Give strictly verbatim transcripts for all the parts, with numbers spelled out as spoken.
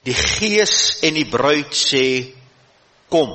Die Gees en die bruid sê, kom.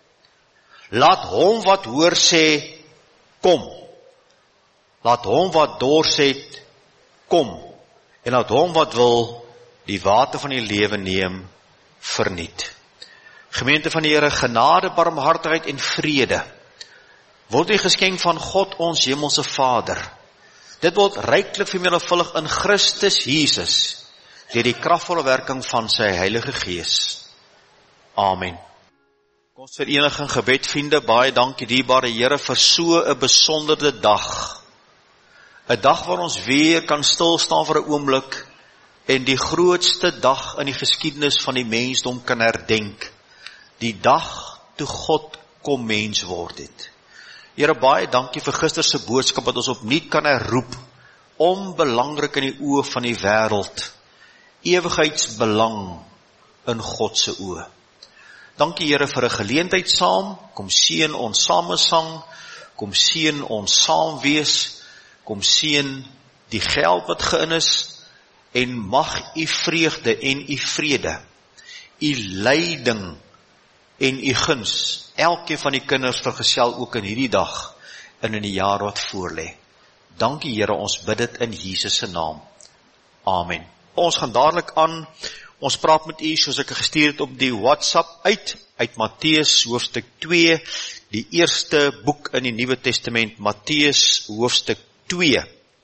Laat hom wat hoor sê, kom. Laat hom wat dors het, kom. En laat hom wat wil, die water van die lewe neem, verniet. Gemeente van die Here, genade, barmhartigheid en vrede word die geskenk van God ons hemelse Vader. Dit word ryklik vermenigvuldig in Christus Jesus, deur die kragvolle werking van sy Heilige Gees. Amen. Kom ons verenig in gebed, vriende, baie dankie dierbare Here vir so 'n besonderde dag. 'n Dag waar ons weer kan stil staan vir 'n oomblik en die grootste dag in die geskiedenis van die mensdom kan herdenk. Die dag toe God kom mens word het. Here, baie dankie vir gister se boodskap wat ons opnuut kan herroep, onbelangrik in die oë van die wêreld, ewigheidsbelang in God se oë. Dankie Here vir 'n geleentheid saam, kom seën ons samesang, kom seën ons saamwees, kom seën die geld wat geïn is, en mag u vreugde en u vrede, u leiding en u guns, elkeen van die kinders vergesel ook in hierdie dag, en in die jaar wat voorlê. Dankie Here, ons bid dit in Jesus se naam. Amen. Ons gaan dadelik aan, ons praat met u, soos ek gestuur het op die WhatsApp uit, uit Matteus hoofstuk twee, die eerste boek in die Nuwe Testament, Matteus hoofstuk twee.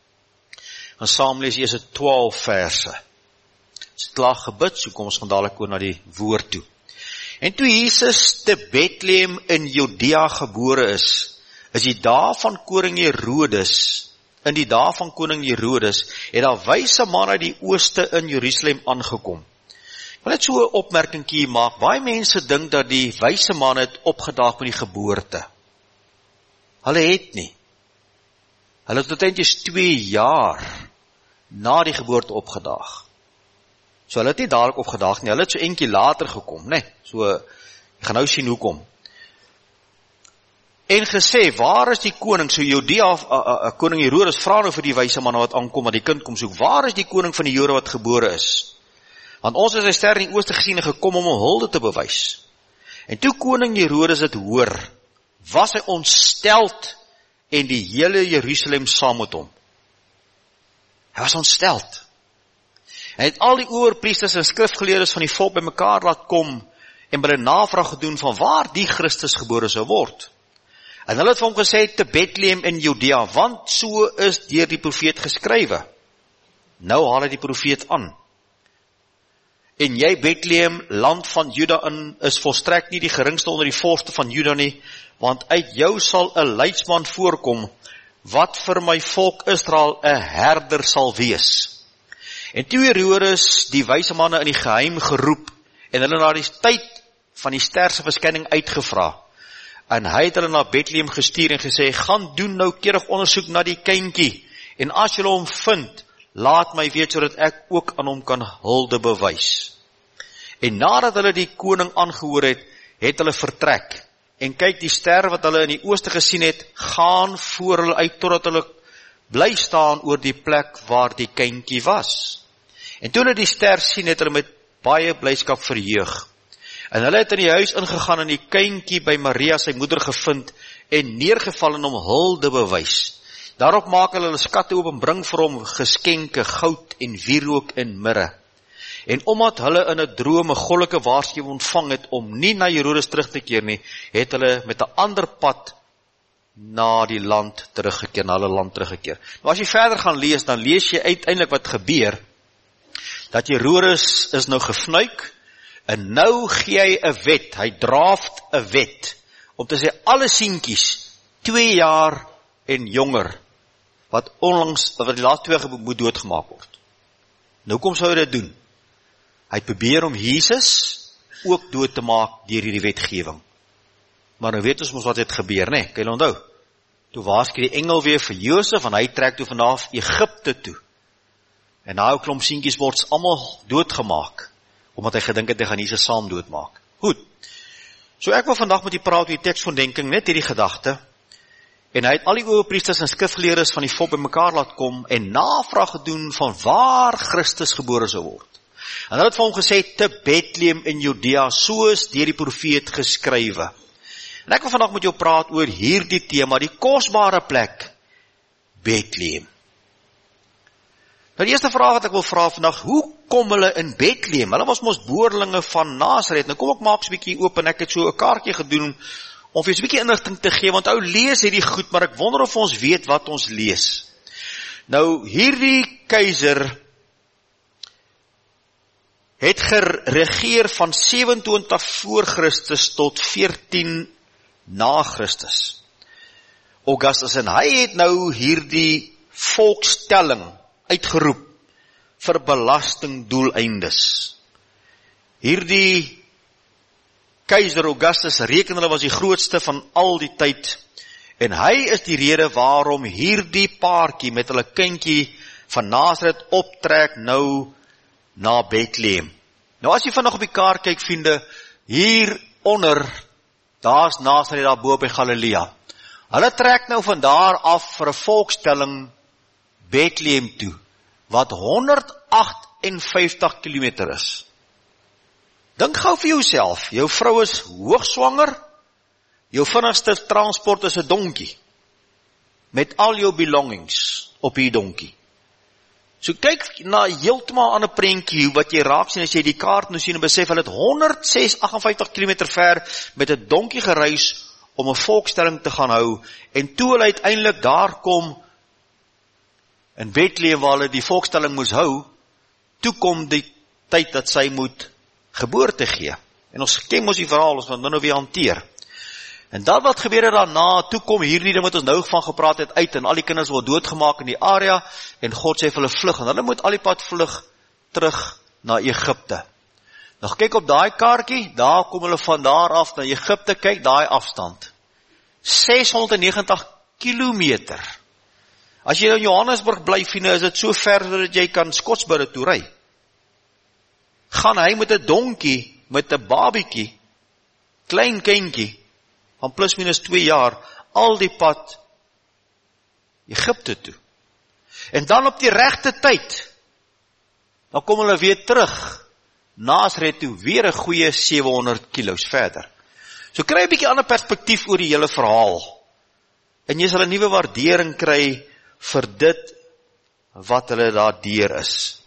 En saam lees eers twaalf verse. Dit is klaar gebid, so kom ons gaan dadelik oor na die woord toe. En toe Jesus te Bethlehem in Judea gebore is, is die dae van koning Herodes, in die dae van koning Herodes, het daar wyse manne uit die ooste in Jerusalem aangekom. Ek wil net so 'n opmerkingkie maak. Baie mense dink dat die wyse manne het opgedaag met die geboorte. Hulle het nie. Hulle het eintlik twee jaar na die geboorte opgedaag. So hulle het nie dadelik opgedaag nie, hulle het so eentjie later gekom, né? So, ek gaan nou sien hoekom. En gesê, waar is die koning? So Judea, uh, uh, koning Herodes vra nou vir die wyse manne wat aankom, wat die kind kom soek, waar is die koning van die Jode wat gebore is? Want ons het sy ster in die ooste gesien en gekom om hom hulde te bewys. En toe koning Herodes het hoor, was hy ontsteld en die hele Jerusalem saam met hom. Hy was ontsteld. Hy het al die owerpriesters en skrifgeleerdes van die volk by mekaar laat kom en by hulle navraag gedoen van waar die Christus gebore sou word. En hulle het vir hom gesê, te Bethlehem in Judea, want so is deur die profeet geskrywe. Nou haal hy die profeet aan. En jy Bethlehem, land van Juda in, is volstrek nie die geringste onder die vorste van Juda nie, want uit jou sal 'n leidsman voorkom, wat vir my volk Israel 'n herder sal wees. En toe Herodes die wyse manne in die geheim geroep, en hulle na die tyd van die ster se verskyning uitgevra, en hy het hulle na Bethlehem gestuur en gesê, gaan doen noukeurig ondersoek na die kindjie, en as julle hom vind, laat my weet, sodat ek ook aan hom kan hulde bewys. En nadat hulle die koning aangehoor het, het hulle vertrek, en kyk, die ster wat hulle in die ooste gesien het, gaan voor hulle uit, totdat hulle bly staan oor die plek waar die kindjie was. En toe hulle die ster sien, het hulle met baie blydskap verheug. En hulle het in die huis ingegaan en die kindjie by Maria, sy moeder, gevind, en neergeval en hom hulde bewys. Daarop maak hulle hulle skatte oop en bring vir hom geskenke, goud en wierook en mirre. En omdat hulle in 'n droom 'n goddelike waarskuwing ontvang het om nie na Herodes terug te keer nie, het hulle met 'n ander pad na die land teruggekeer, na hulle land teruggekeer. Maar as jy verder gaan lees, dan lees jy uiteindelik wat gebeur, dat Herodes is nou gefnuik, en nou gee hy 'n wet, hy draaft 'n wet, om te sê, alle seentjies, twee jaar en jonger, wat onlangs, wat die laaste twee moet doodgemaak word. Nou kom sou hy dit doen. Hy het probeer om Jesus ook dood te maak deur hierdie wetgewing. Maar nou weet ons mos wat het gebeur, né? Kan jy onthou? Toe waarsku die engel weer vir Josef, en hy trek toe vanaf Egipte toe. En nou klomp seentjies word almal doodgemaak, omdat hy gedink het hy gaan Jesus saam doodmaak. Goed. So ek wil vandag met u praat oor die teksverdenking, net hierdie gedagte. En hy het al die owerpriesters en skrifgeleerdes van die volk by mekaar laat kom en navraag gedoen van waar Christus gebore sou word. En hulle het vir hom gesê, te Bethlehem in Judea, soos deur die profeet geskrywe. En ek wil vandag met jou praat oor hierdie tema, die kosbare plek, Bethlehem. Nou die eerste vraag wat ek wil vra vandag, hoe kom hulle in Bethlehem? Hulle was mos boerlinge van Nasaret. Nou kom ek maak so 'n bietjie oop en ek het so 'n kaartjie gedoen om vir 'n bietjie inligting te gee, want ou lees hierdie goed, maar ek wonder of ons weet wat ons lees. Nou hierdie keiser het geregeer van sewe-en-twintig voor Christus tot veertien na Christus. Augustus, en hy het nou hierdie volkstelling uitgeroep vir belastingdoeleindes. Hierdie keiser Augustus reken hulle was die grootste van al die tyd, en hy is die rede waarom hierdie paartjie met hulle kindjie van Nasaret optrek nou na Bethlehem. Nou as jy vandag op die kaart kyk, vriende, hier onder, daar is Nasaret daar bo by Galilea. Hulle trek nou van daar af vir 'n volkstelling Bethlehem toe, wat honderd agt en vyftig kilometer is. Dink gou vir jouself, jou vrou is hoogswanger, jou vinnigste transport is 'n donkie, met al jou belongings op die donkie. So kyk na heeltemal aan 'n prentjie wat jy raak sien as jy die kaart nou sien en besef, hulle het honderd ses komma agt en vyftig kilometer ver met 'n donkie gereis om 'n volkstelling te gaan hou, en toe hulle uiteindelik daar kom in Bethlehem waar hulle die volkstelling moes hou, toe kom die tyd dat sy moet geboorte gee. En ons ken ons die verhaal, ons gaan nou weer hanteer. En dan wat gebeur het daarna, toe kom hierdie ding wat ons nou van gepraat het uit, en al die kinders word doodgemaak in die area, en God sê vir hulle vlug, en hulle moet al die pad vlug terug na Egipte. Nou kyk op daai kaartjie, daar kom hulle van daar af na Egipte, kyk daai afstand. ses honderd en negentig kilometer. As jy in Johannesburg bly, vriende, is dit so ver dat jy kan Skotsbure toe ry. Gaan hy met 'n donkie, met 'n babietjie, klein kindjie, van plus minus twee jaar, al die pad Egipte toe. En dan op die regte tyd, dan kom hulle weer terug, Nasaret toe, weer 'n goeie sewe honderd kilos verder. So kry 'n bietjie ander perspektief oor die hele verhaal, en jy sal 'n nuwe waardering kry vir dit wat hulle daar deur is.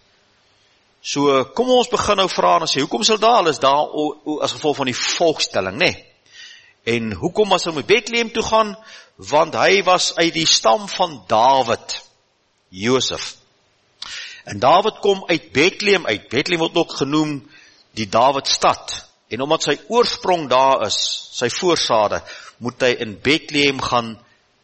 So kom ons begin nou vra en sê, hoekom sal daar is daar o, o, as gevolg van die volkstelling, nê? Nee? En hoekom was hy met Bethlehem toe gaan? Want hy was uit die stam van Dawid, Josef. En Dawid kom uit Bethlehem uit. Bethlehem word ook genoem die Dawidstad. En omdat sy oorsprong daar is, sy voorsade, moet hy in Bethlehem gaan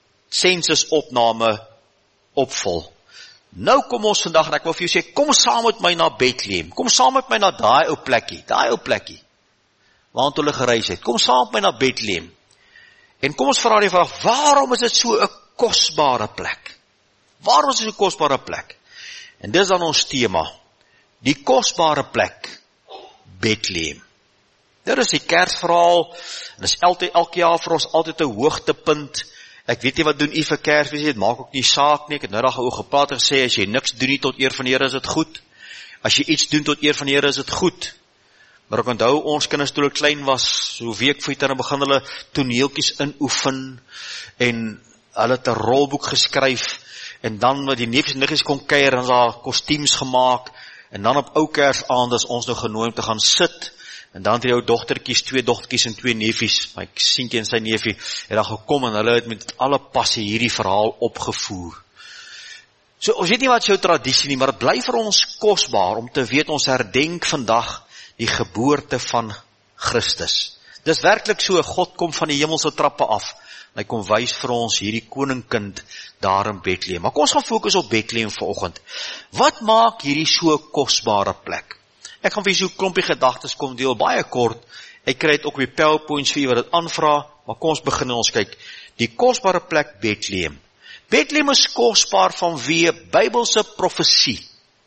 sensusopname opvul. Nou kom ons vandag, en ek wil vir jou sê, kom saam met my na Bethlehem, kom saam met my na daai ou plekkie, daai ou plekkie, waant hulle gereis het, kom saam met my na Bethlehem, en kom ons vra die vraag, waarom is dit so 'n kosbare plek? Waarom is dit so 'n kosbare plek? En dis dan ons tema, die kosbare plek, Bethlehem. Dit is die Kersverhaal, en dit is elke, elke jaar vir ons altyd 'n hoogtepunt. Ek weet nie wat doen u vir Kersfees, dit maak ook nie saak nie. Ek het nou daar oor gepraat en gesê, as jy niks doen nie tot eer van die Here, is dit goed. As jy iets doen tot eer van die Here, is dit goed. Maar ek onthou, ons kinders toe hulle klein was, so week voor dan begin hulle toneeltjies inoefen, en hulle het 'n rolboek geskryf, en dan wat die neefies en niggies kon kuier, en daar kostuums gemaak, en dan op ou Kersaand is ons nou genooi om te gaan sit, en dan het die ou dogtertjies, twee dogtertjies en twee neefies, my seentjie en sy neefie, het dan gekom, en hulle het met alle passie hierdie verhaal opgevoer. So, ons weet nie wat is jou tradisie nie, maar het bly vir ons kosbaar, om te weet, ons herdenk vandag die geboorte van Christus. Dis werklik so, God kom van die hemelse trappe af, en hy kom wys vir ons hierdie koningkind daar in Bethlehem. Maar kom ons gaan fokus op Bethlehem vanoggend. Wat maak hierdie so kosbare plek? Ek gaan vir so 'n klompie gedagtes kom deel, baie kort. Ek kry dit ook op die PowerPoints vir wat dit aanvra, maar kom ons begin en ons kyk. Die kosbare plek Bethlehem. Bethlehem is kosbaar vanweë Bybelse profesie.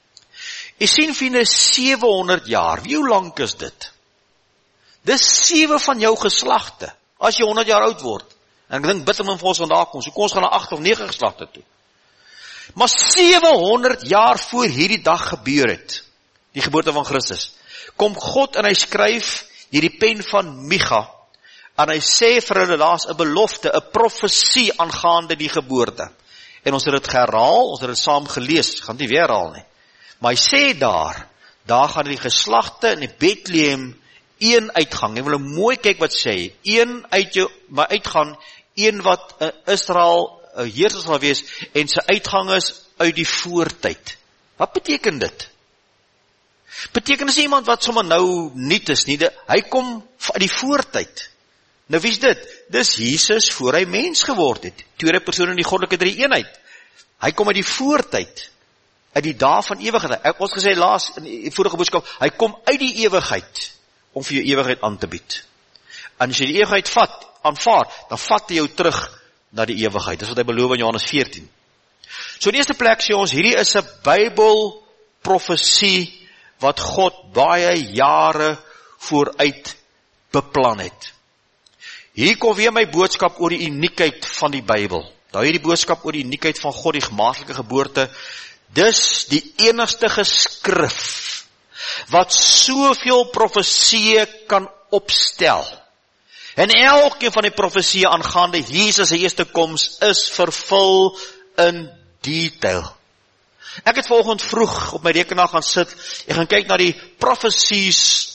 Jy sien vriende, sewe honderd jaar, hoe lank is dit? Dis sewe van jou geslagte, as jy honderd jaar oud word. En ek dink bitter min vir ons vandag kom, so kom ons gaan na agt of nege geslagte toe. Maar sewe honderd jaar voor hierdie dag gebeur het, die geboorte van Christus, kom God en hy skryf hierdie pen van Micha, en hy sê vir hulle, daar's 'n belofte, 'n profesie aangaande die geboorte. En ons het dit herhaal, ons het dit saam gelees, gaan dit nie weer herhaal nie. Maar hy sê daar, daar gaan die geslagte in die Bethlehem een uitgang. Jy wil mooi kyk wat sê, een uit jou, maar uitgaan, een wat uh, Israel, uh, heerser sal wees, en sy uitgang is uit die voortyd. Wat beteken dit? Beteken is iemand wat sommer nou niet is nie, de, hy kom uit die voortyd. Nou wie is dit? Dis Jesus voor hy mens geword het, tweede persoon in die goddelike drie eenheid. Hy kom uit die voortyd, uit die dae van ewigheid. Ek ons gesê laas in die vorige boodskap, hy kom uit die ewigheid, om vir jou ewigheid aan te bied. En as jy die ewigheid vat, aanvaar, dan vat hy jou terug na die ewigheid. Dis wat hy beloof in Johannes veertien. So in die eerste plek sê ons, hierdie is 'n Bybel profesie, wat God baie jare vooruit beplan het. Hier kom weer my boodskap oor die uniekheid van die Bybel. Nou hierdie boodskap oor die uniekheid van God, die gemaakslike geboorte, dis die enigste geskrif, wat soveel profesieë kan opstel. En elkeen van die profesieë aangaande Jesus se eerste koms is vervul in detail. Ek het vanoggend vroeg op my rekenaar gaan sit, ek gaan kyk na die profesies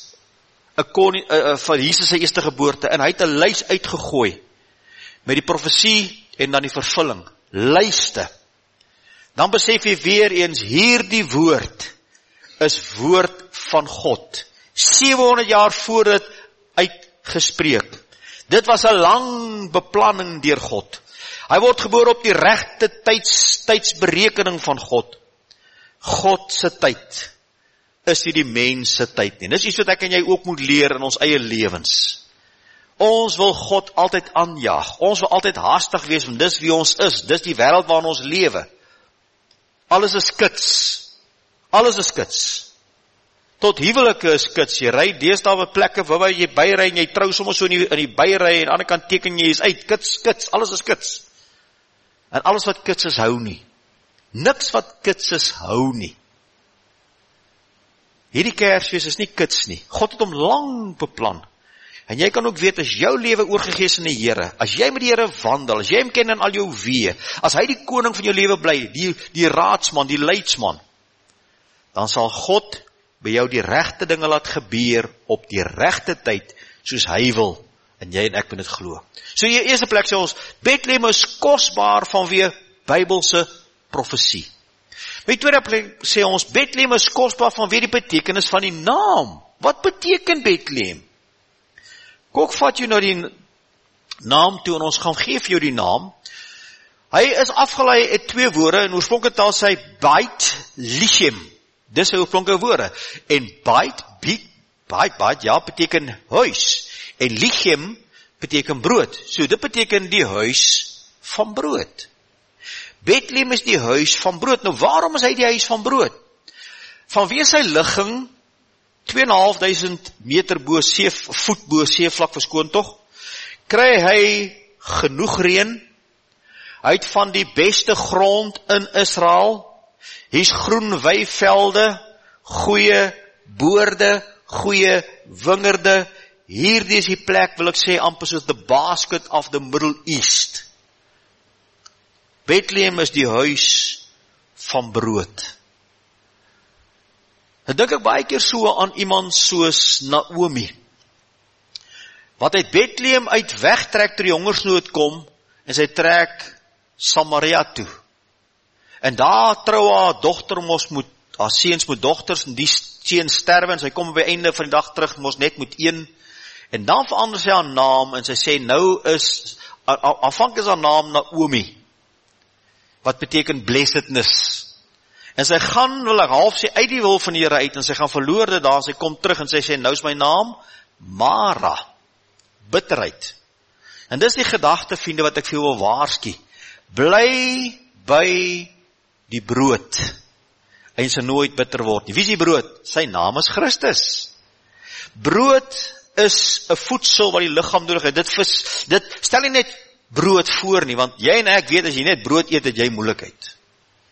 van Jesus se eerste geboorte, en hy het 'n lys uitgegooi, met die profesie en dan die vervulling, lyste. Dan besef jy weer eens, hierdie woord, is woord van God, sewehonderd jaar voor dit uitgespreek. Dit was 'n lang beplanning deur God. Hy word gebore op die regte tyds, tydsberekening van God. God se tyd is nie die mens se tyd nie. Dis iets wat ek en jy ook moet leer in ons eie lewens. Ons wil God altyd aanjaag. Ons wil altyd haastig wees, want dis wie ons is. Dis die wêreld waarin ons lewe. Alles is kits. Alles is kits. Tot huwelike is kits. Jy ry deesdae op plekke waar jy byry en jy trou sommer so in die, in die byry en aan die ander kant teken jy is uit. Kits, kits, alles is kits. En alles wat kits is, hou nie. Niks wat kits is, hou nie. Hierdie Kersfees is nie kits nie. God het hom lang beplan. En jy kan ook weet, as jou lewe oorgegee is in die Here, as jy met die Here wandel, as jy hom ken in al jou weë, as hy die koning van jou lewe bly, die, die raadsman, die leidsman, dan sal God by jou die regte dinge laat gebeur op die regte tyd, soos hy wil, en jy en ek moet dit glo. So in die eerste plek sê ons, Bethlehem is kosbaar vanweë Bybelse profesie. By die tweede plek sê ons, Bethlehem is kosbaar vanweë die betekenis van die naam. Wat beteken Bethlehem? Kok vat jou nou die naam toe, en ons gaan gee vir jou die naam. Hy is afgelei uit twee woorde, en oorspronklike taal sê Beit Lichem. Dis sy oorspronklike woorde. En Beit, Beit, Beit, Beit, ja, beteken huis. En Lichem beteken brood. So dit beteken die huis van brood. Bethlehem is die huis van brood. Nou waarom is hy die huis van brood? Vanweë sy ligging, twee en 'n half duisend meter bo see, voet bo seevlak verskoon tog, kry hy genoeg reën. Hy het van die beste grond in Israel. Hier's groen weivelde, goeie boorde, goeie wingerde. Hierdie is die plek, wil ek sê, amper soos the basket of the Middle East. Bethlehem is die huis van brood. Dan dink ek baie keer so aan iemand soos Naomi, wat uit Bethlehem uit wegtrek ter die hongersnood kom, en sy trek Samaria toe. En daar trou haar dogter mos moet, haar seuns moet dogters, en die seun sterwe, en sy kom by einde van die dag terug, mos net met een, en dan verander sy haar naam, en sy sê, nou is, aanvanklik is haar naam Naomi, wat beteken blessedness. En sy gaan, wil ek half sê, uit die wil van die Here uit, en sy gaan verloor dit daar, sy kom terug, en sy sê, nou is my naam Mara, bitterheid. En dis die gedagte, vriende, wat ek vir jou wil waarsku. Bly by die brood, en sy nooit bitter word nie. Wie is die brood? Sy naam is Christus. Brood is 'n voedsel wat die liggaam nodig het. Dit, vis, dit stel nie net brood voor nie, want jy en ek weet, as jy net brood eet, het jy moeilikheid.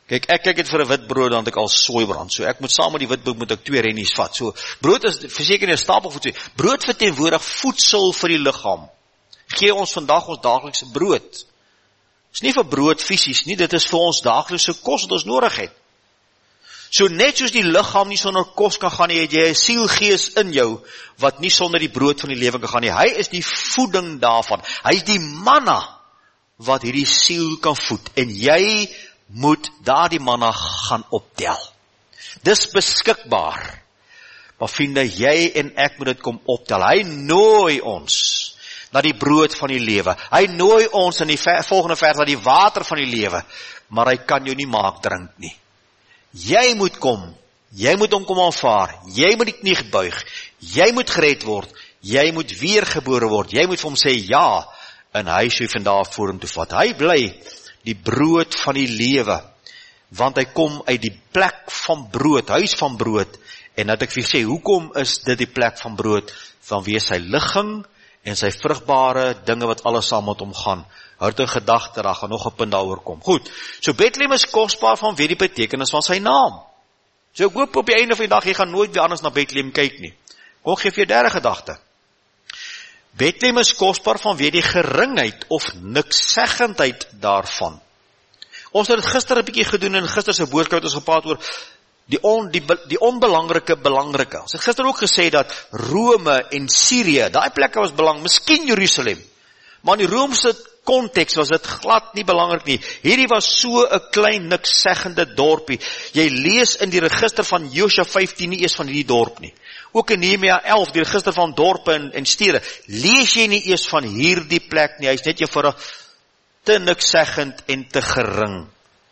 Kyk, ek kyk het vir 'n wit brood, dan het ek al sooibrand, so ek moet saam met die wit brood moet ek twee rennies vat, so, brood is verseker nie 'n stapelvoedsel, brood verteenwoordig voedsel vir die liggaam, gee ons vandag ons daaglikse brood, is nie vir brood fisies nie, dit is vir ons daaglikse kos wat ons nodig het, so net soos die liggaam nie sonder kos kan gaan nie, het jy 'n sielgees in jou, wat nie sonder die brood van die lewe kan gaan nie, hy is die voeding daarvan, hy is die manna, wat hierdie siel kan voed, en jy moet daardie manna gaan optel. Dis beskikbaar. Maar vriende, jy en ek moet dit kom optel. Hy nooi ons na die brood van die lewe. Hy nooi ons in die ver, volgende vers na die water van die lewe. Maar hy kan jou nie maak drink nie. Jy moet kom. Jy moet hom kom aanvaar. Jy moet die knie buig. Jy moet gered word. Jy moet weergebore word. Jy moet vir hom sê ja. En hy sê vandaar voor hom toe vat. Hy bly die brood van die lewe, want hy kom uit die plek van brood, huis van brood, en dat ek vir sê, hoekom is dit die plek van brood, vanweë sy ligging, en sy vrugbare dinge wat alles saam met hom gaan, houd in gedagte, daar gaan nog 'n punt daaroor kom. Goed, so Bethlehem is kosbaar vanweë die betekenis van sy naam, so ek hoop op die einde van die dag, jy gaan nooit weer anders na Bethlehem kyk nie, kom ek geef jy derde gedagte, Bethlehem is kosbaar vanweë die geringheid of nikseggendheid daarvan. Ons het dit gister 'n bietjie gedoen in gister se boodskap het ons gepraat oor die on, die die onbelangrike belangrike. Ons het gister ook gesê dat Rome en Sirië, daai plekke was belangrik, miskien Jerusalem. Maar in die Romeinse konteks was dit glad nie belangrik nie. Hierdie was so 'n klein nikseggende dorpie. Jy lees in die register van Josua vyftien nie eers van hierdie dorp nie. Ook in Nehemia elf, die register van dorpe en, en stede, lees jy nie eers van hierdie plek nie, hy is net eenvoudig te nikseggend en te gering.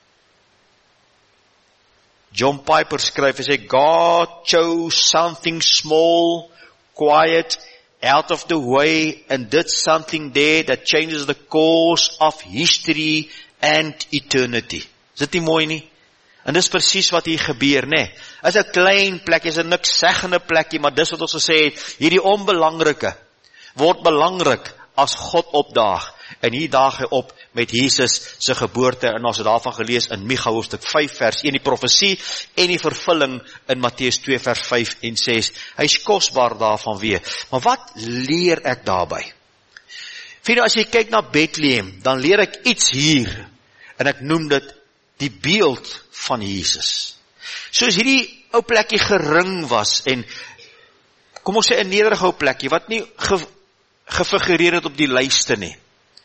John Piper skryf, hy sê, God chose something small, quiet, out of the way, and did something there that changes the course of history and eternity. Is dit nie mooi nie? En dis presies wat hier gebeur, nee. Is 'n klein plek, is 'n nikseggende plekkie, maar dis wat ons gesê het, hierdie onbelangrike word belangrik as God opdaag. En hier daag hy op met Jesus se geboorte, en ons het daarvan gelees in Micha hoofstuk vyf vers een, die profesie en die vervulling in Matteus twee vers vyf en ses. Hy is kosbaar daarvan weer. Maar wat leer ek daarby? Vriende, as jy kyk na Bethlehem, dan leer ek iets hier, en ek noem dit die beeld van Jesus. Soos hierdie ou plekkie gering was, en kom ons sê 'n nederige ou plekkie, wat nie ge, gefigureer het op die lyste nie,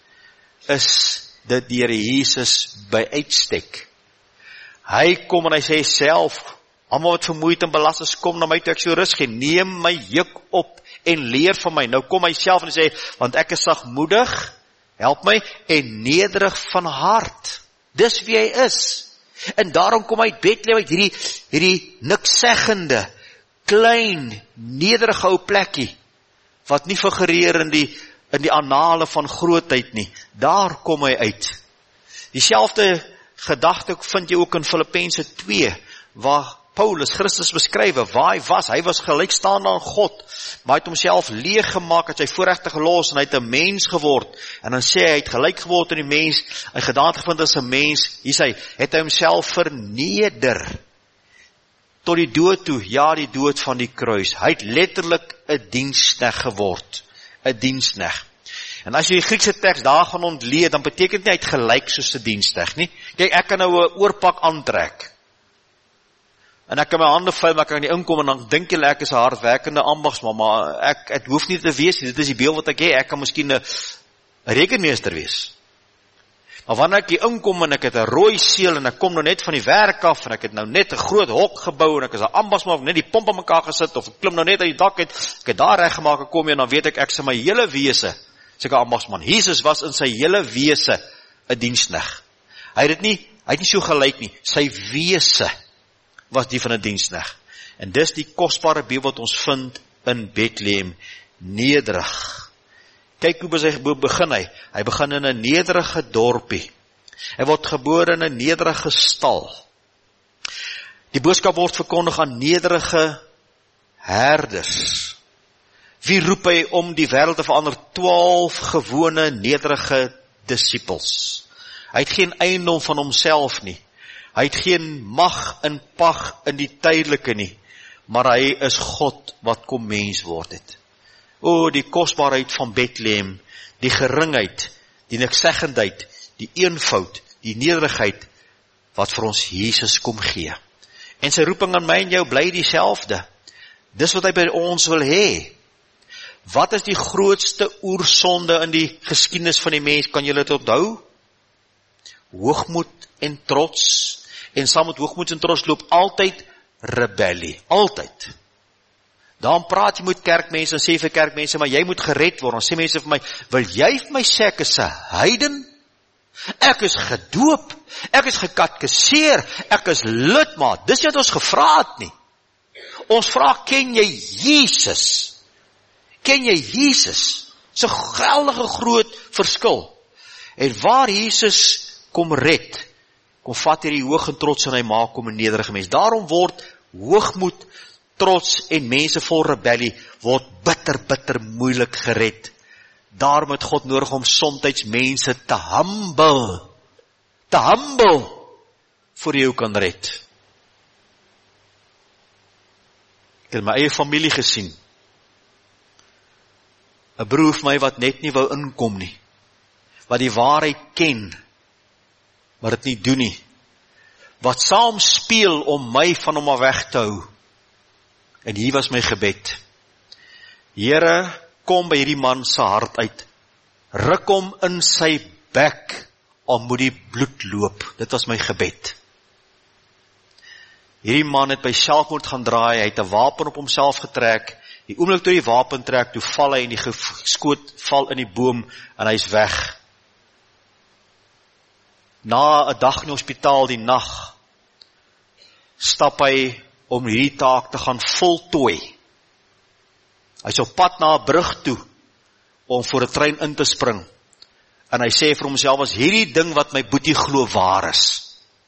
is dit die Here Jesus by uitstek. Hy kom en hy sê self, almal wat vermoeid en belas is, kom na my toe, ek sal rus gee, neem my juk op en leer van my. Nou kom hy self en hy sê, want ek is sagmoedig, help my, en nederig van hart. Dis wie hy is. En daarom kom hy uit Bethlehem, uit hierdie, hierdie nikseggende, klein, nederige ou plekkie, wat nie figureer in die, in die annale van grootheid nie. Daar kom hy uit. Dieselfde gedagte vind jy ook in Filippense twee, waar Paulus Christus beskrywe, waar hy was, hy was gelykstaande aan God, maar hy het homself leeg gemaak, het sy voorregte gelos, en hy het 'n mens geword, en dan sê hy, hy het gelyk geword in die mens, hy gedaante gevind as 'n mens, hier sê, het hy homself verneder, tot die dood toe, ja die dood van die kruis, hy het letterlik 'n diensknegt geword, 'n diensknegt. En as jy die Griekse teks daar gaan ontleed, dan beteken dit nie, hy het gelyk soos 'n diensknegt nie. Kyk, ek kan nou 'n oorpak aantrek, en ek kan my hande vuil, maar ek kan nie inkom, en dan dink jy, ek is 'n hardwerkende ambagsman, maar ek, het hoef nie te wees, dit is die beeld wat ek hê, ek kan miskien 'n rekenmeester wees. Maar wanneer ek hier inkom, en ek het 'n rooi seël, en ek kom nou net van die werk af, en ek het nou net 'n groot hok gebou, en ek is 'n ambagsman, of net die pomp aan mekaar gesit, of ek klim nou net uit die dak uit, ek het daar reggemaak, ek kom hier, en dan weet ek, ek is my hele wese, sê ek ambagsman. Jesus was in sy hele wese 'n diensknegt. Hy het dit nie, hy het nie so gelyk nie, sy wese was die van 'n diensknegt. En dis die kosbare beeld wat ons vind in Bethlehem, nederig. Kyk hoe hy begin hy. Hy begin in 'n nederige dorpie. Hy word gebore in 'n nederige stal. Die boodskap word verkondig aan nederige herders. Wie roep hy om die wêreld te verander? twaalf gewone nederige disippels. Hy het geen eiendom van homself nie. Hy het geen mag in pag in die tydelike nie, maar hy is God wat kom mens word het. O, die kosbaarheid van Bethlehem, die geringheid, die nikseggendheid, die eenvoud, die nederigheid, wat vir ons Jesus kom gee. En sy roeping aan my en jou bly dieselfde. Dis wat hy by ons wil hê. Wat is die grootste oersonde in die geskiedenis van die mens? Kan julle dit onthou? Hoogmoed en trots. En saam met hoogmoed en trots loop altyd rebellie. Altyd. Daarom praat jy met kerkmense en sê vir kerkmense, maar jy moet gered word. Dan sê mense vir my, wil jy vir my sê ek is 'n heiden? Ek is gedoop, ek is gekatkeseer, ek is lidmaat. Dis wat ons gevra het nie. Ons vra, ken jy Jesus? Ken jy Jesus? Dis 'n geweldige groot verskil. En waar Jesus kom red, kom vat hierdie hoog en trots en hy maak hom 'n nederige mens. Daarom word hoogmoed, trots en mense vol rebellie word bitter, bitter moeilik gered. Daarom het God nodig om somtyds mense te humble, te humble, voor jou kan red. Ek het my eie familie gesien. 'n Broer vir my wat net nie wou inkom nie, wat die waarheid ken, maar dit nie doen nie, wat saam speel om my van hom af weg te hou. En hier was my gebed. Here, kom by hierdie man se hart uit, ruk hom in sy bek, al moet die bloed loop. Dit was my gebed. Hierdie man het by selfmoord gaan draai, hy het 'n wapen op homself getrek, die oomblik toe die wapen trek, toe val hy en die geskoot val in die boom, en hy is weg. Na 'n dag in die hospitaal die nag, stap hy om hierdie taak te gaan voltooi. Hy is op pad na 'n brug toe, om voor 'n trein in te spring, en hy sê vir homself, as hierdie ding wat my boetie glo waar is,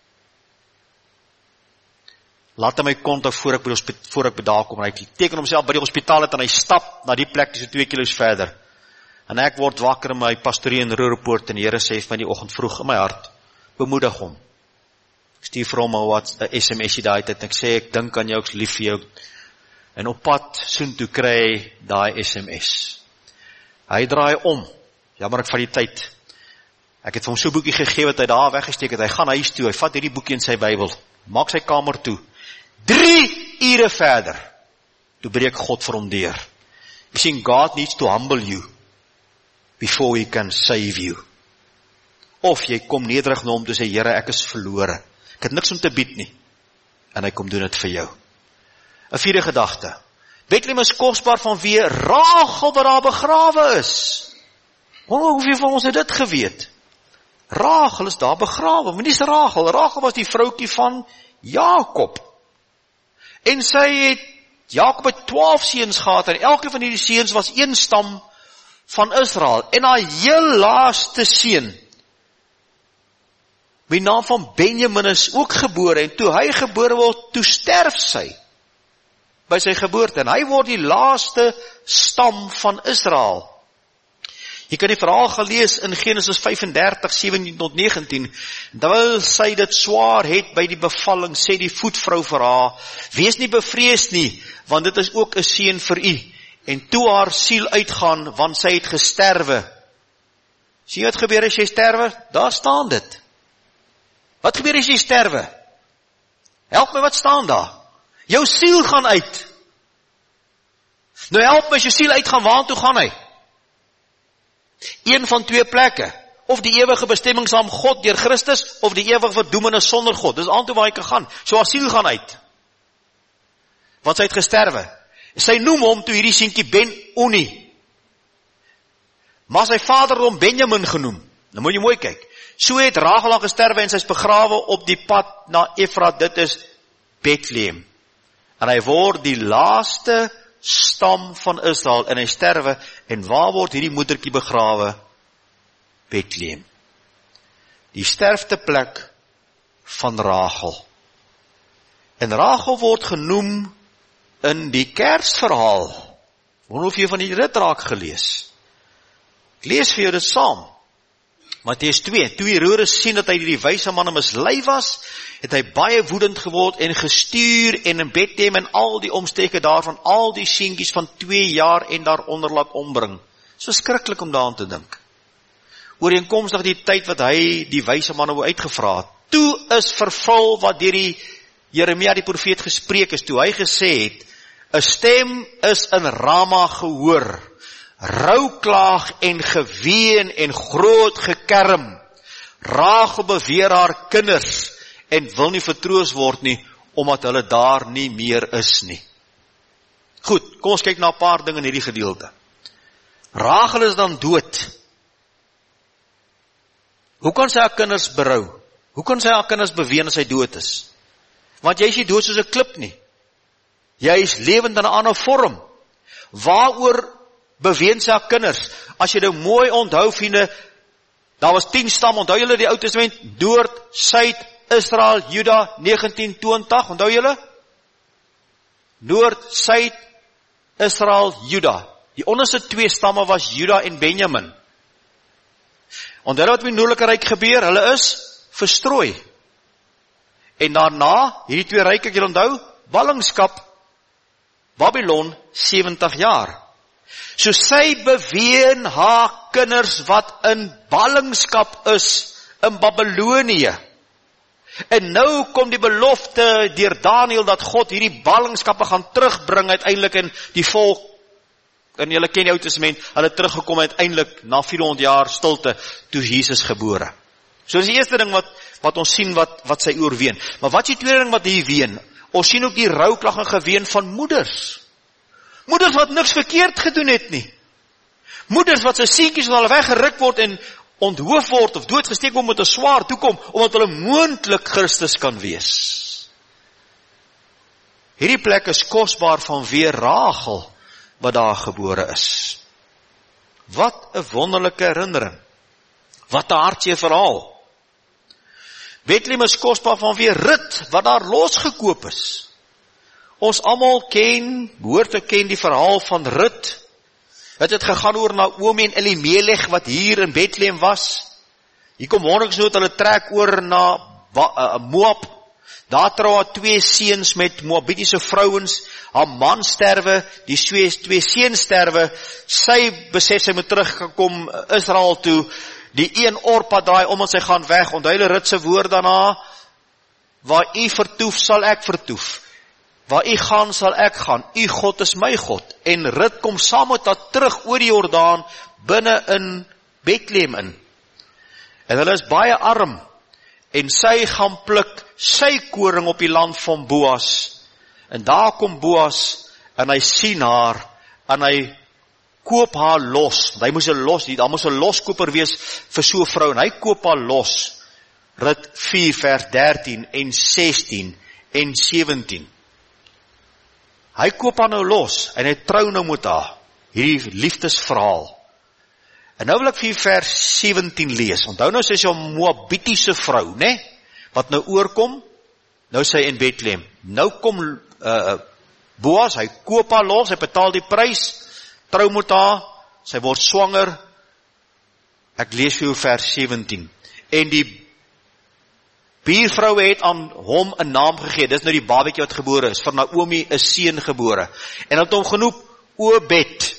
laat hy my kontak voor ek by die, voor ek by daar kom, en hy teken homself by die hospitaal het, en hy stap na die plek, die so twee kilo's verder, en ek word wakker in my pastorie in Rooipoort, en die Here sê vir my die oggend vroeg in my hart, bemoedig hom. Ek stuur vir hom 'n wat 'n S M S daai tyd, en ek sê, ek dink aan jou, ek is lief vir jou, en op pad soontoe kry hy daai S M S. Hy draai om, jammer ek vat die tyd, ek het vir hom so 'n boekie gegee, wat hy daar weggesteek het, hy gaan huis toe, hy vat hierdie boekie in sy Bybel, maak sy kamer toe, drie ure verder, toe breek God vir hom deur. You see, God needs to humble you, before he can save you. Of jy kom nederig na hom toe sê, Here, ek is verlore, ek het niks om te bied nie, en hy kom doen dit vir jou. 'n Vierde gedagte, Bethlehem is kosbaar vanweë Rachel wat daar begrawe is. Hoeveel van ons het dit geweet? Rachel is daar begrawe, maar nie is Rachel, Rachel was die vroukie van Jakob. En sy het, Jakob het twaalf seuns gehad, en elke van die seuns was een stam van Israel, en haar heel laaste seun, met die naam van Benjamin is ook gebore, en toe hy gebore word, toe sterf sy, by sy geboorte, en hy word die laaste stam van Israel. Jy kan die verhaal gelees in Genesis vyf-en-dertig, sewentien tot negentien, terwyl sy dit swaar het by die bevalling, sê die voetvrou vir haar, wees nie bevrees nie, want dit is ook 'n seun vir u, en toe haar siel uitgaan, want sy het gesterwe. Sien wat gebeur as jy sterwe? Daar staan dit. Wat gebeur as jy sterwe? Help my, wat staan daar? Jou siel gaan uit. Nou help my, as jou siel uitgaan, waartoe gaan hy? Een van twee plekke. Of die ewige bestemming saam God deur Christus, of die ewige verdoemenis sonder God. Dis aantoe waar hy kan gaan. So haar siel gaan uit. Want sy het gesterwe. Sy noem hom toe hierdie seentjie Ben-Oni. Maar sy vader het hom Benjamin genoem. Nou moet jy mooi kyk. So het Rachel al gesterwe en sy is begrawe op die pad na Efrat, dit is Bethlehem. En hy word die laaste stam van Israel, en hy sterwe, en waar word hierdie moedertjie begrawe? Bethlehem. Die sterfteplek van Rachel. En Rachel word genoem in die Kersverhaal. Wonder of jy van die dit raak gelees. Ek lees vir jou dit saam. Matteus twee, toe Herodes sien dat hy die wyse manne mislei was, het hy baie woedend geword en gestuur en in Bethlehem en al die omstreke daarvan, al die seentjies van twee jaar en daaronder laat ombring. So skrikkelik om daaraan te dink. Ooreenkomstig die tyd wat hy die wyse manne wou uitgevra het. Toe is vervul wat deur die Jeremia die profeet gespreek is, toe hy gesê het, 'n stem is in Rama gehoor, rouklaag en geween en groot gekerm. Rachel beweer haar kinders en wil nie vertroos word nie, omdat hulle daar nie meer is nie. Goed, kom ons kyk na 'n paar dinge in hierdie gedeelte. Rachel is dan dood. Hoe kan sy haar kinders berou? Hoe kan sy haar kinders beween as sy dood is? Want jy is nie dood soos 'n klip nie. Jy is lewend in 'n ander vorm. Waaroor beween sy haar kinders? As jy nou mooi onthou, vriende, daar was tien stam, onthou julle die Ou Testament, Noord, Suid, Israel, Juda, negentien twintig, onthou julle? Noord, Suid, Israel, Juda. Die onderste twee stamme was Juda en Benjamin. Onthou wat met die Noordelike Ryk gebeur, hulle is verstrooi. En daarna, hierdie twee ryke, ek julle onthou, ballingskap, Babylon, sewentig jaar. So sy beween haar kinders wat in ballingskap is, in Babylonië. En nou kom die belofte deur Daniël, dat God hierdie ballingskappe gaan terugbring uiteindelik in die volk, en julle ken die Ou Testament, hulle teruggekom uiteindelik na vierhonderd jaar stilte, toe Jesus gebore. So dis die eerste ding wat, wat ons sien, wat, wat sy oorween. Maar wat is die tweede ding wat hier ween? Ons sien ook die rouklag en geween van moeders. Moeders wat niks verkeerd gedoen het nie. Moeders wat sy seentjies wat hulle weggeruk word en onthoof word of doodgesteek word met 'n swaard toekom, omdat hulle moontlik Christus kan wees. Hierdie plek is kosbaar vanweë Rachel wat daar gebore is. Wat 'n wonderlike herinnering. Wat 'n hartseer verhaal. Bethlehem is kosbaar vanweë Rut wat daar losgekoop is. Ons almal ken, behoort te ken die verhaal van Rut. Het het gegaan oor Naomi en Elimelech wat hier in Bethlehem was. Hier kom honderdsnood, hulle trek oor na Moab. Daar trou haar twee seuns met Moabitiese vrouens. Haar man sterwe, die twee, twee seuns sterwe. Sy besef sy moet terugkom Israel toe. Die een Orpa draai om en sy gaan weg. Onthou hulle Rut se woord daarna, waar u vertoef sal ek vertoef. Waar u gaan sal ek gaan, u God is my God. En Rut kom saam met haar terug oor die Jordaan, binne in Bethlehem in. En hulle is baie arm, en sy gaan pluk sy koring op die land van Boas. En daar kom Boas, en hy sien haar, en hy koop haar los. Hy moes 'n los, daar moes 'n loskoper wees vir so 'n vrou, en hy koop haar los. Rut vier vers dertien en sestien en sewentien. Hy koop haar nou los, en hy trou nou met haar, hierdie liefdesverhaal. En nou wil ek vir jy vers sewentien lees. Onthou nou, sy is 'n Moabitiese vrou, né? Wat nou oorkom, nou sy in Bethlehem. Nou kom uh, Boas, hy koop haar los, hy betaal die prys, trou met haar, sy word swanger. Ek lees vir jou vers sewentien. En die buurvrou het aan hom 'n naam gegee. Dis nou die babatjie wat gebore is. Vir Naomi 'n seun gebore. En het hom genoem Obed.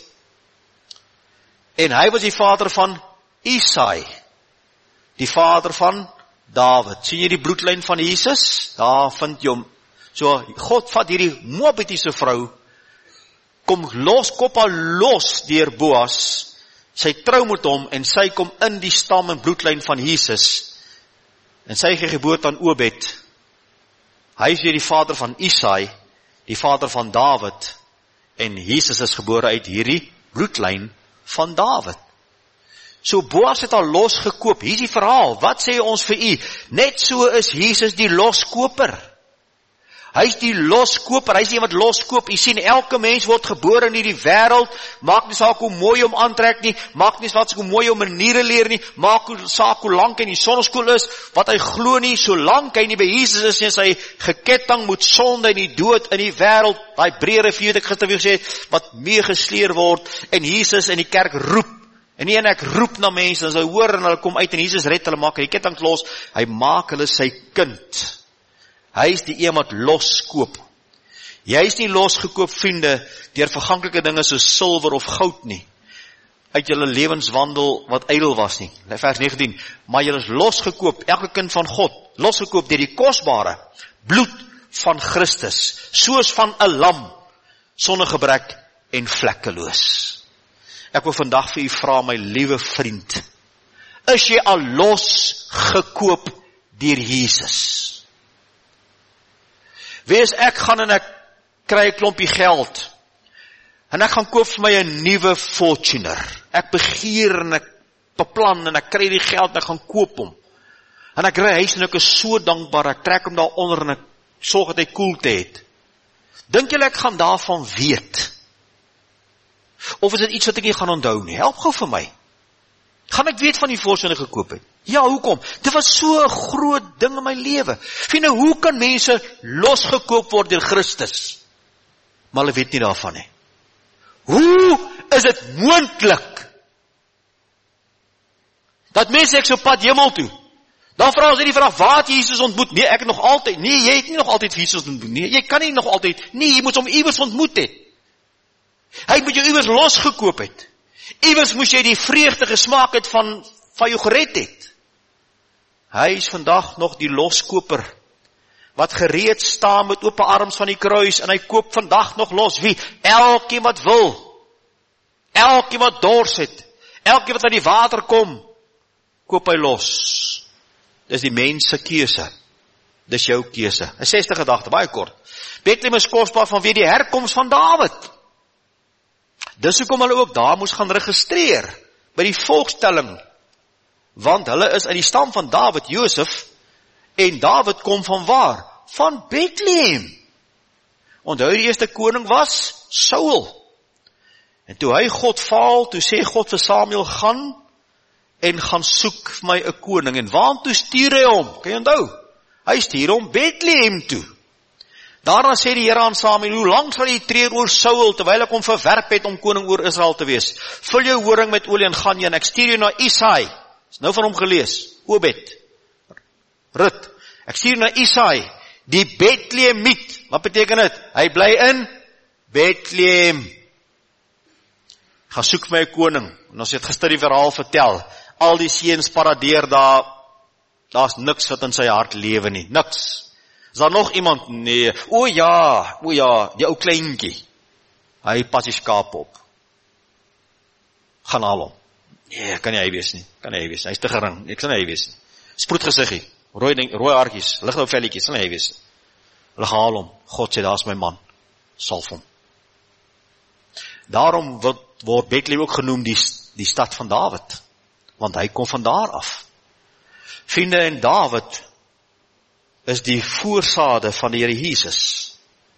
En hy was die vader van Isai, die vader van Dawid. Sien jy die bloedlyn van Jesus? Daar vind jy hom. So God vat hierdie Moabitiese vrou, kom los, kop haar los deur Boas. Sy trou met hom en sy kom in die stam en bloedlyn van Jesus. En sy gee geboorte aan Obed. Hy is weer die vader van Isai, die vader van Dawid. En Jesus is gebore uit hierdie bloedlyn van Dawid. So Boas het al losgekoop. Hier is die verhaal. Wat sê ons vir u? Net so is Jesus die loskoper. Hy is die loskoper, hy is die wat loskoop. U sien, elke mens word gebore in hierdie wêreld. Maak nie saak hoe mooi hom aantrek nie, maak nie saak hoe mooi hom maniere leer nie, maak nie saak hoe lank hy in die sonneskool is, wat hy glo nie, solank hy nie by Jesus is en sy geketting moet sonde en die dood in die wêreld, daai breë rivier wat ek gister weer gesê het, wat mee gesleer word, en Jesus in die kerk roep, En nie en ek roep na mense, en sy hoor en hulle kom uit, en Jesus red hulle, maak hy ketting los, hy maak hulle sy kind. Hy is die een wat loskoop. Jy is nie losgekoop, vriende, deur verganklike dinge soos silwer of goud nie, uit julle lewenswandel wat ydel was nie. Vers negentien, maar julle is losgekoop, elke kind van God, losgekoop deur die kosbare bloed van Christus, soos van 'n lam, sonder gebrek en vlekkeloos. Ek wil vandag vir u vra, my liewe vriend, is jy al losgekoop deur Jesus? Wees ek gaan en ek kry 'n klompie geld, en ek gaan koop vir my 'n nuwe Fortuner. Ek begeer en ek beplan en ek kry die geld en ek gaan koop hom. En ek ry huis en ek is so dankbaar, ek trek hom daar onder en ek sorg dat hy koelte het. Dink julle ek gaan daarvan weet? Of is dit iets wat ek nie gaan onthou nie? Help gou vir my. Gaan ek weet van die Fortuner gekoop het? Ja, hoekom? Dit was so 'n groot ding in my lewe. Vriende, hoe kan mense losgekoop word deur Christus? Maar hulle weet nie daarvan nie. Hoe is dit moontlik dat mense ek so pad hemel toe? Dan vra ons nie die vraag, waar het Jesus ontmoet? Nee, ek nog altyd. Nee, jy het nie nog altyd Jesus ontmoet. Nee, jy kan nie nog altyd. Nee, jy moet hom iewers ontmoet het. Hy moet jou iewers losgekoop het. Iewers moes jy die vreugde gesmaak het van, van jou gered het. Hy is vandag nog die loskoper, wat gereed staan met open arms van die kruis, en hy koop vandag nog los. Wie? Elkeen wat wil. Elkeen wat dors het. Elkeen wat aan die water kom, koop hy los. Dis die mens se keuse. Dis jou keuse. 'n sesde gedagte, baie kort. Bethlehem is kosbaar vanweë die herkoms van Dawid. Dis hoekom hulle ook daar moes gaan registreer, by die volkstelling, want hulle is uit die stam van Dawid, Josef, en Dawid kom van waar? Van Bethlehem. Onthou die eerste koning was Saul. En toe hy God faal, toe sê God vir Samuel, gaan en gaan soek vir my 'n koning. En waartoe stuur hy hom? Kan jy onthou? Hy stuur hom Bethlehem toe. Daarna sê die Here aan Samuel, hoe lank sal jy treur oor Saul, terwyl ek hom verwerp het om koning oor Israel te wees? Vul jou horing met olie en gaan jy, en ek stuur jou na Isai. Is nou van hom gelees, Obed, Rut. Ek stuur na Isai, die Bethlehemiet. Wat beteken dit? Hy bly in Bethlehem. Gaan soek my 'n koning. En ons het gister die verhaal vertel. Al die seuns paradeer daar. Daar's niks wat in sy hart lewe nie. Niks. Is daar nog iemand? Nee. O ja, o ja, die ou kleintjie. Hy pas die skaap op. Gaan haal hom. Nee, kan nie hy wees nie. Kan nie hy wees. Hy's te gering. Ek sal nie hy wees nie. Sproetgesiggie. Rooi ding, rooi haartjies, lig nou velletjies, sal nie hy wees. Hulle gaan haal hom. God sê, daar's my man. Salf hom. Daarom word, word Bethlehem ook genoem die, die stad van Dawid. Want hy kom van daar af. Vriende, en Dawid is die voorsade van die Here Jesus.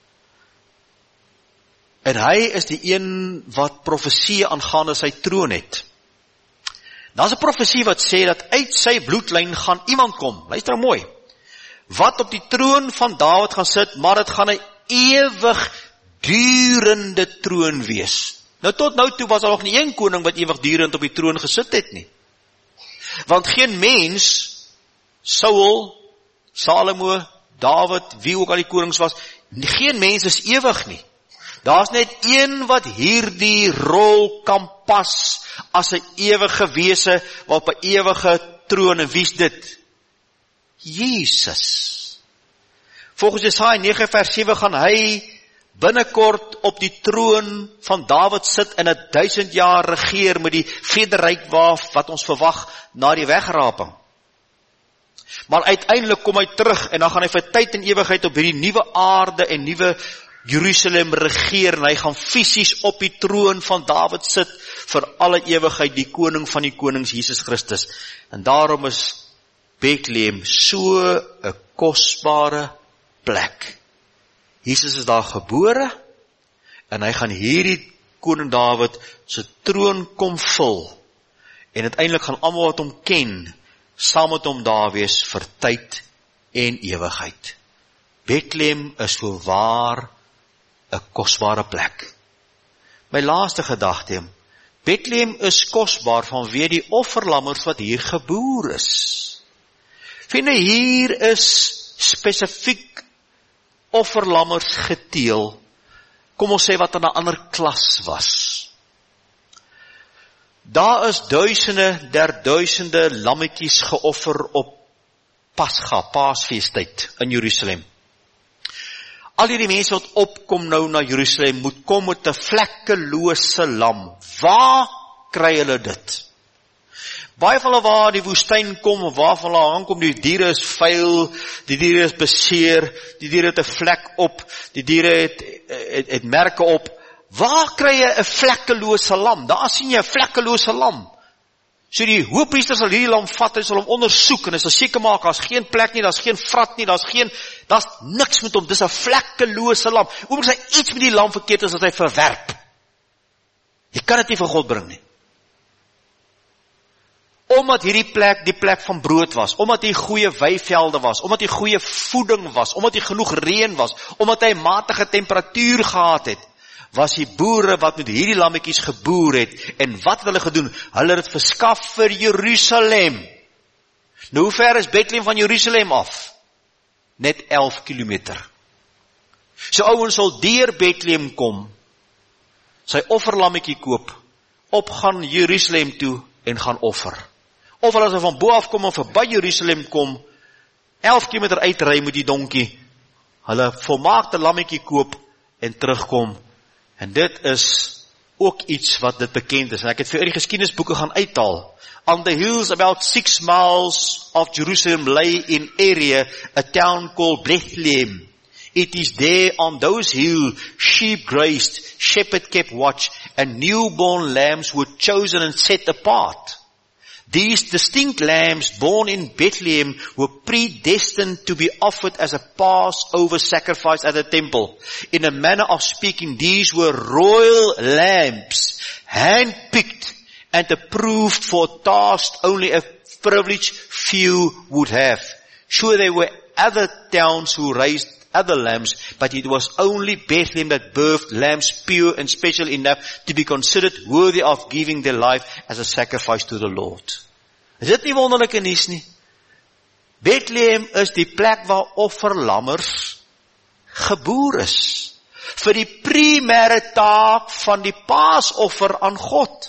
En hy is die een wat profesie aangaande sy troon het. Daar's 'n profesie wat sê dat uit sy bloedlyn gaan iemand kom. Luister nou mooi. Wat op die troon van Dawid gaan sit, maar dit gaan 'n ewig durende troon wees. Nou tot nou toe was daar nog nie een koning wat ewig durend op die troon gesit het nie. Want geen mens, Saul, Salomo, Dawid, wie ook al die konings was, geen mens is ewig nie. Daar's net een wat hierdie rol kan pas as 'n ewige wese wat op 'n ewige troon, en wie's dit? Jesus. Volgens Jesaja nege vers sewe gaan hy binnekort op die troon van Dawid sit en 'n duisend jaar regeer met die vrederyk wat ons verwag na die wegraping. Maar uiteindelik kom hy terug en dan gaan hy vir tyd en ewigheid op hierdie nuwe aarde en nuwe Jerusalem regeer, en hy gaan fisies op die troon van Dawid sit vir alle ewigheid, die koning van die konings, Jesus Christus. En daarom is Bethlehem so 'n kosbare plek. Jesus is daar gebore, en hy gaan hierdie koning Dawid se troon kom vul, en uiteindelik gaan almal wat hom ken, saam met hom daar wees vir tyd en ewigheid. Bethlehem is voorwaar 'n kosbare plek. My laaste gedagte, Bethlehem is kosbaar vanweë die offerlammers wat hier geboor is. Vriende, hier is spesifiek offerlammers geteel, kom ons sê wat in 'n ander klas was. Daar is duisende der duisende lammetjies geoffer op Pascha, Paasfeestyd in Jerusalem. Al hierdie mense wat opkom nou na Jerusalem, moet kom met 'n vlekkelose lam. Waar kry hulle dit? Baie van hulle waar die woestyn kom, of waar van hulle aankom, die diere is vuil, die diere is beseer, die diere het 'n vlek op, die diere het, het, het merke op. Waar kry jy 'n vlekkelose lam? Daar sien jy 'n vlekkelose lam. So die hoofpriester sal hierdie lam vat, hy sal hom ondersoek, en hy sal seker maak, daar's geen plek nie, daar's geen vrat nie, daar's geen, daar's niks met hom, dis 'n vlekkelose lam. Oor sy iets met die lam verkeerd is, as hy verwerp. Jy kan dit nie vir God bring nie. Omdat hierdie plek die plek van brood was, omdat hier goeie weivelde was, omdat hier goeie voeding was, omdat hier genoeg reën was, omdat hy matige temperatuur gehad het, was die boere wat met hierdie lammetjies geboer het, en wat het hulle gedoen? Hulle het verskaf vir Jerusalem. Nou, hoe ver is Bethlehem van Jerusalem af? Net elf kilometer. So ouens sal deur Bethlehem kom, sy offerlammetjie koop, opgaan Jerusalem toe en gaan offer. Of hulle as hy van bo af kom en verby Jerusalem kom, elf kilometer uitry met die donkie, hulle volmaakte lammetjie koop en terugkom. En dit is ook iets wat dit bekend is. En ek het vir die geskiedenisboeke gaan uithaal. On the hills about six miles of Jerusalem lay in area a town called Bethlehem. It is there on those hills sheep grazed, shepherd kept watch, and newborn lambs were chosen and set apart. These distinct lambs born in Bethlehem were predestined to be offered as a Passover sacrifice at the temple. In a manner of speaking, these were royal lambs, hand-picked and approved for a task only a privileged few would have. Sure, there were other towns who raised other lambs, but it was only Bethlehem that birthed lambs pure and special enough to be considered worthy of giving their life as a sacrifice to the Lord. Is dit nie wonderlike nuus nie? Bethlehem is die plek waar offerlammers geboor is, vir die primêre taak van die paasoffer aan God.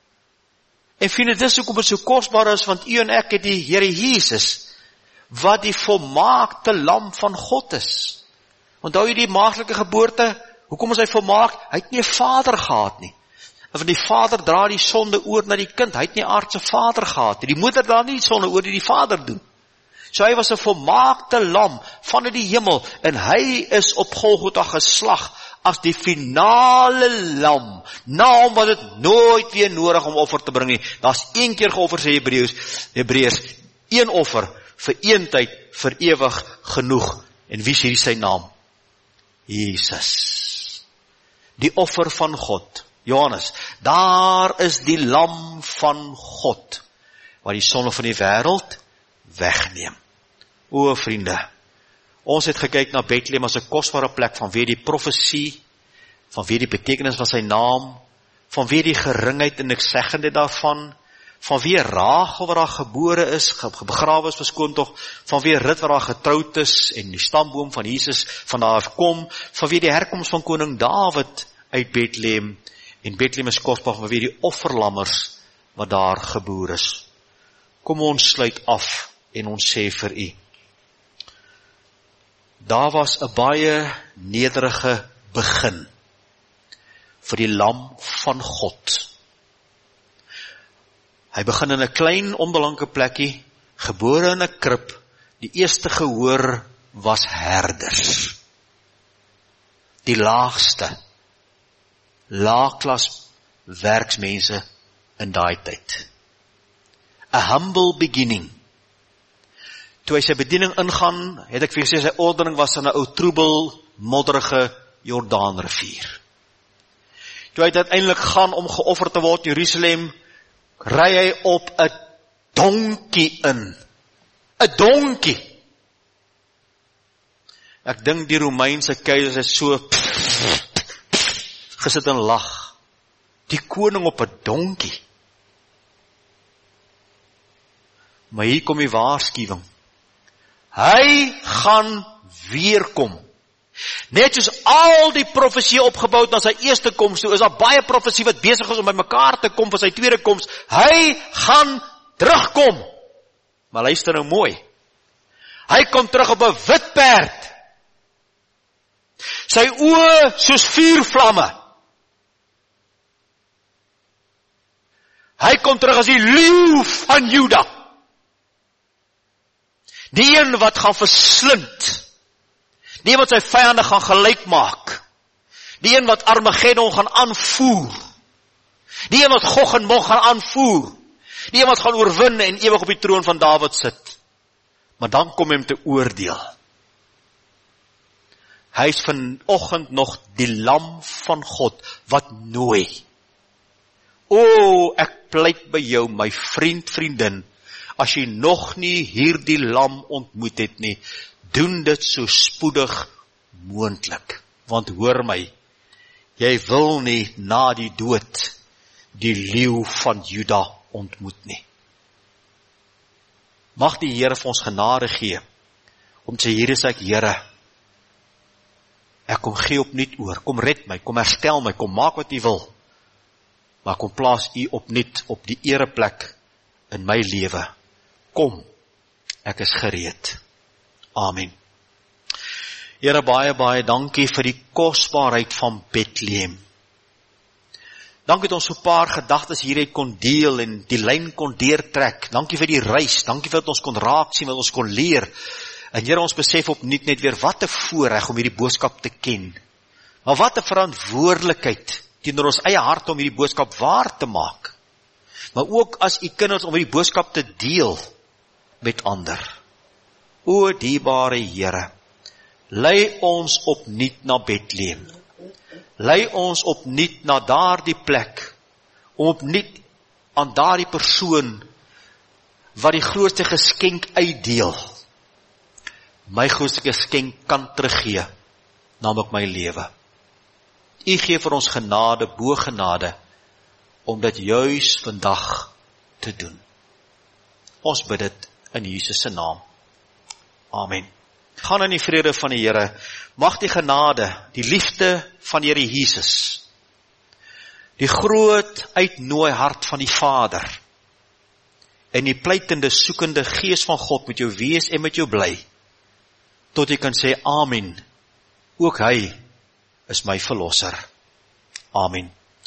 En vriende, dis hoekom dit so kosbaar is, want u en ek het die Here Jesus, wat die volmaakte lam van God is. Onthou jy die maaglike geboorte, hoekom is hy volmaak? Hy het nie 'n vader gehad nie. En van die vader dra die sonde oor na die kind, hy het nie aardse vader gehad nie. Die moeder dra nie die sonde oor die die vader doen. So hy was 'n volmaakte lam vanuit die hemel, en hy is op Golgotha geslag as die finale lam. Na hom was dit nooit weer nodig om offer te bring nie. Daar's een keer geoffer, sê Hebreërs, Hebreërs, een offer, vir een tyd, vir ewig genoeg. En wie is hierdie sy naam? Jesus. Die offer van God. Johannes, daar is die lam van God, wat die sonde van die wêreld wegneem. O vriende, ons het gekyk na Bethlehem as 'n kosbare plek, vanweë die profesie, vanweë die betekenis van sy naam, vanweë die geringheid en nikseggendheid daarvan, vanweë Rachel wat daar gebore is, begrawe is, verskoon tog, vanweë Rut wat daar getroud is, en die stamboom van Jesus van daar kom, vanweë die herkoms van koning Dawid uit Bethlehem, en Bethlehem is kosbaar vanweë die offerlammers wat daar geboor is. Kom ons sluit af en ons sê vir u, daar was 'n baie nederige begin vir die lam van God. Hy begin in 'n klein onbelangrike plekkie, gebore in 'n krib. Die eerste gehoor was herders. Die laagste, laagklas werksmense in daai tyd. A humble beginning. Toe hy sy bediening ingaan, het ek vir gesê, sy ordening was in 'n ou troebel, modderige Jordaanrivier. Toe hy uiteindelik gaan om geoffer te word in Jerusalem, ry hy op 'n donkie in. 'n Donkie. Ek dink die Romeinse keisers het so gesit en lag die koning op 'n donkie. Maar hier kom die waarskuwing. Hy gaan weerkom. Net soos al die profesie opgebou het na sy eerste koms toe, is daar baie profesie wat besig is om by mekaar te kom vir sy tweede koms. Hy gaan terugkom. Maar luister nou mooi. Hy kom terug op 'n wit perd. Sy oë soos vuurvlamme. Hy kom terug as die leeu van Juda. Die een wat gaan verslind. Die een wat sy vyande gaan gelyk maak. Die een wat Armageddon gaan aanvoer. Die een wat Gog en Mag gaan aanvoer. Die een wat gaan oorwin en ewig op die troon van Dawid sit. Maar dan kom hy om te oordeel. Hy is vanoggend nog die lam van God wat nooi. O, ek pleit by jou, my vriend, vriendin, as jy nog nie hierdie lam ontmoet het nie, doen dit so spoedig moontlik. Want hoor my, jy wil nie na die dood die leeu van Juda ontmoet nie. Mag die Here vir ons genade gee, om te sê, hier is ek, Here, ek kom gee opnuut oor, kom red my, kom herstel my, kom maak wat U wil, maar kom plaas U opnuut op die ereplek in my lewe. Kom, ek is gereed. Amen. Here, baie, baie dankie vir die kosbaarheid van Bethlehem. Dankie dat ons so 'n paar gedagtes hieruit kon deel en die lyn kon deurtrek. Dankie vir die reis, dankie vir dat ons kon raak sien, wat ons kon leer. En Here, ons besef opnuut net weer wat 'n voorreg om hierdie boodskap te ken. Maar wat 'n verantwoordelikheid teenoor ons eie hart om hierdie boodskap waar te maak. Maar ook as U kinders om hierdie boodskap te deel met ander. O dierbare Here, lei ons opnuut na Bethlehem. Lei ons opnuut na daardie plek, om opnuut aan daardie persoon wat die grootste geskenk uitdeel, my grootste geskenk kan teruggee, naamlik my lewe. U gee vir ons genade, bo genade, om dit juis vandag te doen. Ons bid dit in Jesus se naam. Amen. Gaan in die vrede van die Here. Mag die genade, die liefde van die Here Jesus, die groot uitnooi hart van die Vader, en die pleitende, soekende Gees van God met jou wees en met jou bly, tot jy kan sê, Amen, ook hy is my verlosser. Amen.